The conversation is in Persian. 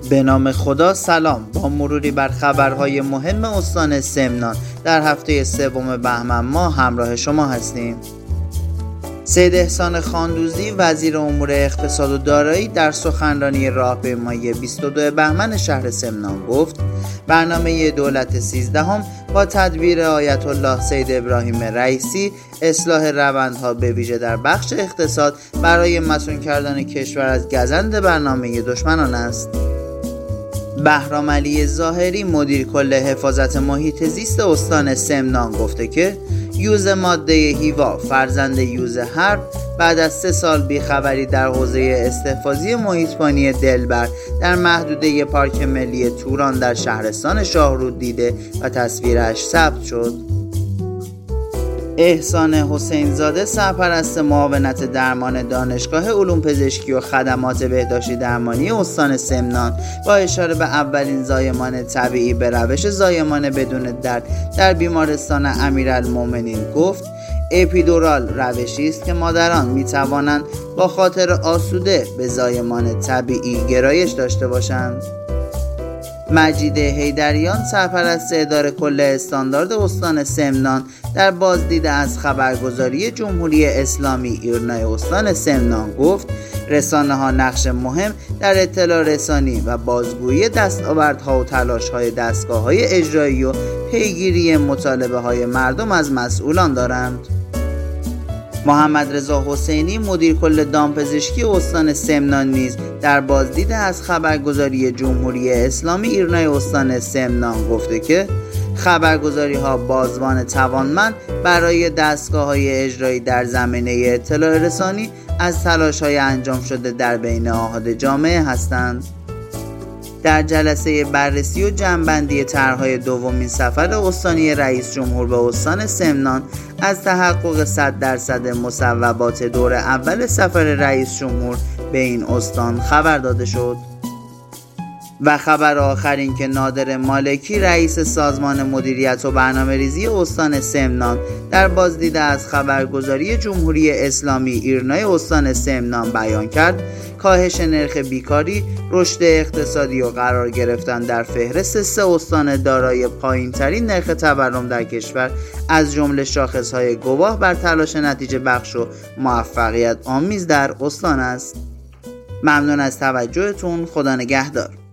به نام خدا. سلام. با مروری بر خبرهای مهم استان سمنان در هفته سوم بهمن ماه همراه شما هستیم. سید احسان خاندوزی وزیر امور اقتصاد و دارایی در سخنرانی راهپیمایی 22 بهمن شهر سمنان گفت برنامه دولت 13 با تدبیر آیت الله سید ابراهیم رئیسی اصلاح روندها به ویژه در بخش اقتصاد برای مصون کردن کشور از گزند برنامه دشمنان است. بهرام علی ظاهری مدیر کل حفاظت محیط زیست استان سمنان گفته که یوز ماده هیوا فرزند یوز حرب بعد از 3 سال بیخبری در حوزه استحفاظی محیط‌بانی دلبر در محدوده پارک ملی توران در شهرستان شاهرود دیده و تصویرش ثبت شد. احسان حسین زاده سرپرست معاونت درمان دانشگاه علوم پزشکی و خدمات بهداشتی درمانی استان سمنان با اشاره به اولین زایمان طبیعی به روش زایمان بدون درد در بیمارستان امیرالمومنین گفت اپیدورال روشی است که مادران می توانند با خاطر آسوده به زایمان طبیعی گرایش داشته باشند. مجید حیدریان سرپرست اداره کل استاندارد استان سمنان در بازدید از خبرگزاری جمهوری اسلامی ایرنای استان سمنان گفت رسانه‌ها نقش مهم در اطلاع رسانی و بازگویی دستاوردها و تلاش‌های دستگاه‌های اجرایی و پیگیری مطالبه‌های مردم از مسئولان دارند. محمد رضا حسینی مدیر کل دامپزشکی استان سمنان نیز در بازدید از خبرگزاری جمهوری اسلامی ایرنای استان سمنان گفته که خبرگزاری ها بازوان توانمند برای دستگاه های اجرایی در زمینه اطلاع رسانی از تلاش های انجام شده در بین آحاد جامعه هستند. در جلسه بررسی و جمع‌بندی طرح‌های دومین سفر استانی رئیس جمهور به استان سمنان از تحقق 100% مصوبات دور اول سفر رئیس جمهور به این استان خبر داده شد. و خبر آخر این که نادر مالکی رئیس سازمان مدیریت و برنامه‌ریزی استان سمنان در بازدید از خبرگزاری جمهوری اسلامی ایرنای استان سمنان بیان کرد کاهش نرخ بیکاری، رشد اقتصادی و قرار گرفتن در فهرست 3 استان دارای پایین‌ترین نرخ تورم در کشور از جمله شاخص‌های گواه بر تلاش نتیجه بخش و موفقیت آمیز در استان است. ممنون از توجهتون. خدا نگهدار.